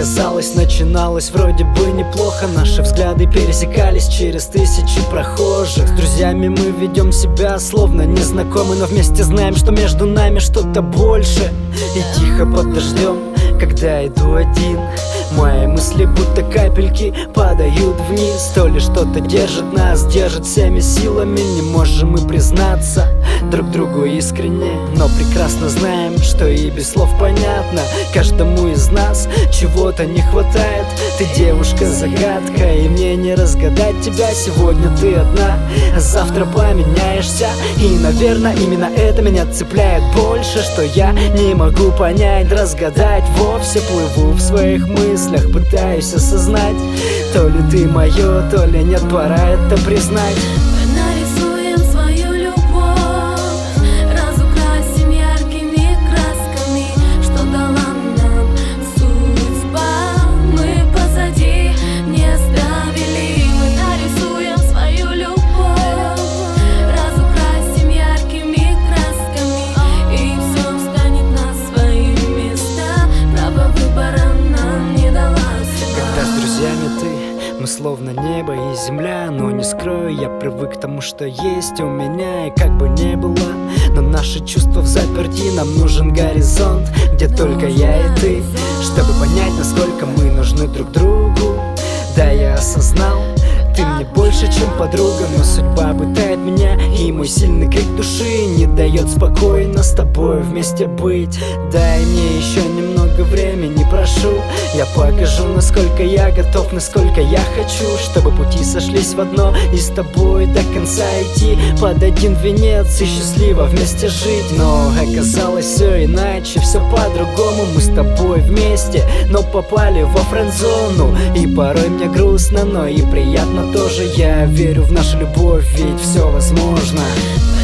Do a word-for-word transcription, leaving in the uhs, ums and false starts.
Казалось, начиналось вроде бы неплохо. Наши взгляды пересекались через тысячи прохожих. С друзьями мы ведем себя словно незнакомы, но вместе знаем, что между нами что-то больше. И тихо под дождем, когда иду один, мои мысли будто капельки падают вниз. То ли что-то держит нас, держит всеми силами. Не можем мы признаться друг другу искренне, но прекрасно знаем, что и без слов понятно. Каждому из нас чего-то не хватает. Ты девушка-загадка, и мне не разгадать тебя. Сегодня ты одна, а завтра поменяешься. И, наверное, именно это меня цепляет больше, что я не могу понять, разгадать вовсе. Плыву в своих мыслях, пытаюсь осознать, то ли ты мое, то ли нет, пора это признать. Мы словно небо и земля, но не скрою, я привык к тому, что есть у меня. И как бы не было, но наши чувства взаперти. Нам нужен горизонт, где только я и ты, чтобы понять, насколько мы нужны друг другу. Да, я осознал, ты мне больше, чем подруга, но судьба пытает меня, и мой сильный крик души не дает спокойно с тобой вместе быть. Дай мне еще немного времени, прошу. Я покажу, насколько я готов, насколько я хочу, чтобы пути сошлись в одно, и с тобой до конца идти под один венец и счастливо вместе жить. Но оказалось все иначе, все по-другому. Мы с тобой вместе, но попали во френд-зону. И порой мне грустно, но и приятно тоже. Я верю в нашу любовь, ведь все возможно.